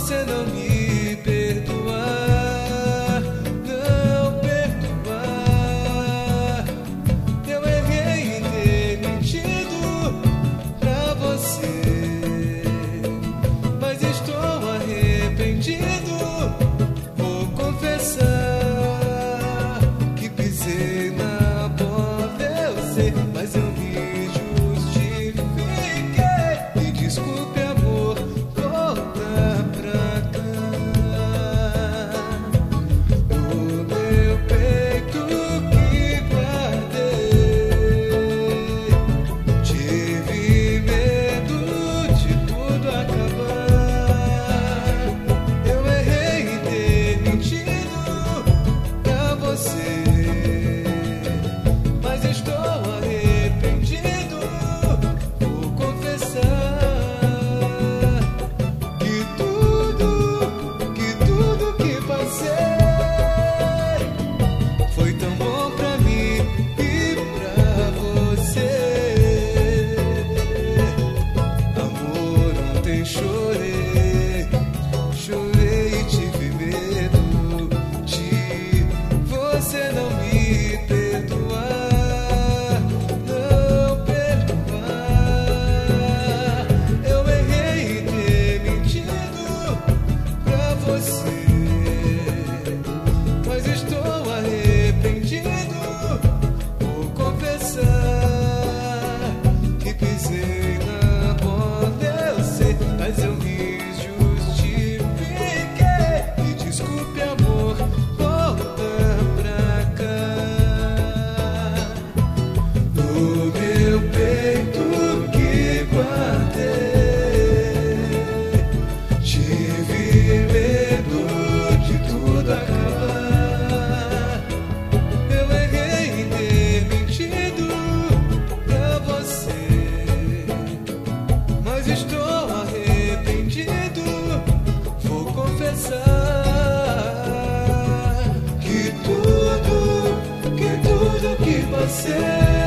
você não me perdoar, não perdoar. Eu errei em ter mentido pra você, mas estou arrependido. Vou confessar que pisei na bola, eu sei, mas eu me justifiquei. Me desculpe, amor, volta pra cá. O meu peito que guardei, tive medo de tudo acabar. Eu errei em ter mentido pra você, mas estou arrependido. Vou confessar que tudo que passei foi tão bom pra mim e pra você. Amor, ontem chorei, chorei e tive medo de você não me perdoar, não perdoar. Eu errei em ter mentido pra você, mas estou arrependido. Vou confessar que pisei na bola, eu sei, mas eu me justifiquei. Me desculpe, amor, volta pra cá. No meu peito que guardei, tive medo de tudo acabar. Eu errei em ter mentido pra você, mas estou arrependido. Vou confessar que tudo que passei